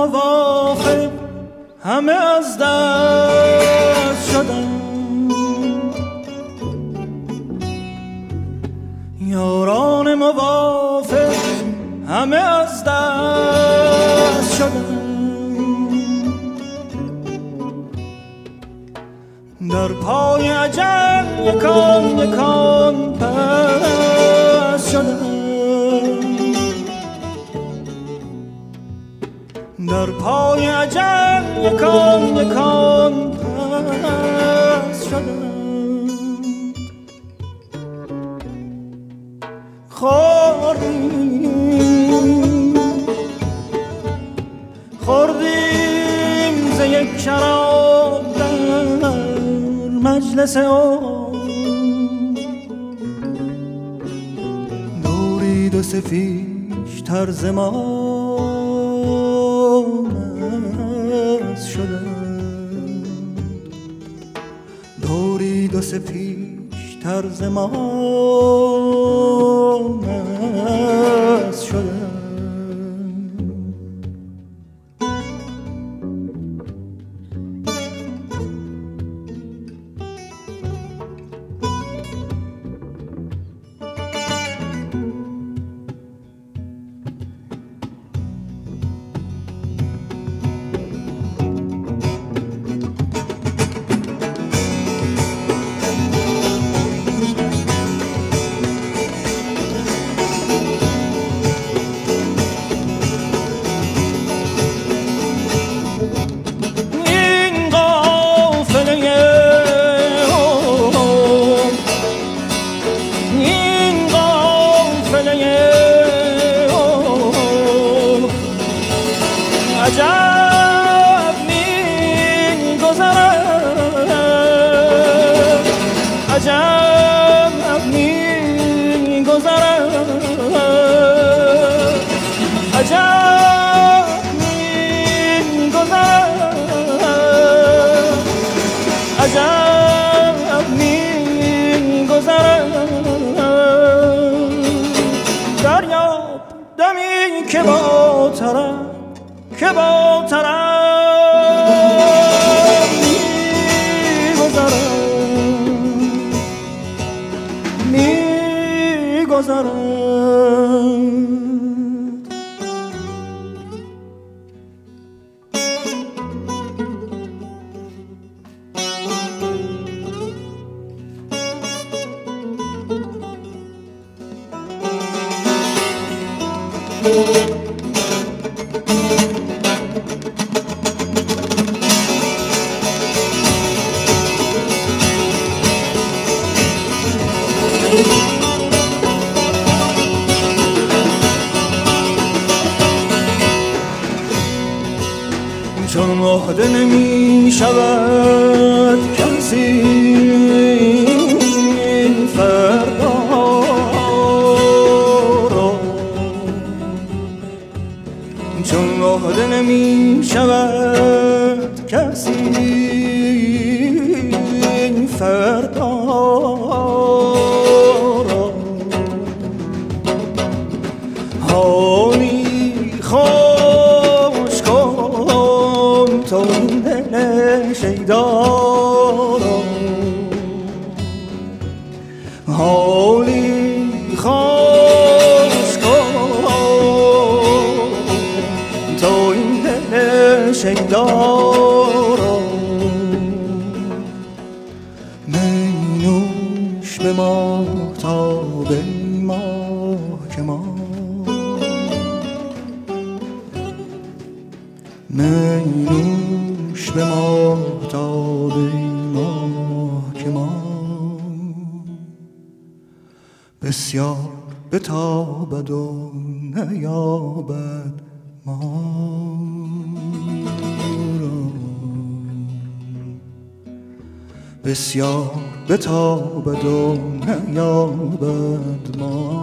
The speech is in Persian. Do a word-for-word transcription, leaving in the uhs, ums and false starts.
موافق همه از دست شدن، یاران موافق همه از دست شدن، در پای اجل یکان یکان پس شدن، در پای اجل یکان یکان پس شدن. خوردیم خوردیم ز یک شراب در مجلس او، دورید و سفیش طرز ما شدند، دورید و سفیش طرز ما شدند. عجب می گذرد، عجب می گذرد، عجب می گذرد، عجب می گذرد. دریاب دمی که با طرف که با طرف می‌گذرد می‌گذرد. چون وحده نمی شود کسی فردا را، چون وحده نمی شود کسی فردا را، حالی خوش کن تو دل شیدا را، حالی خوش کن تو این دل شیدا را. می نوش به ما تا به ما که ما، می نوش به ما تا به ما که ما، بسیار بتابد و نیابد ما را، بسیار بتابد و نیابد ما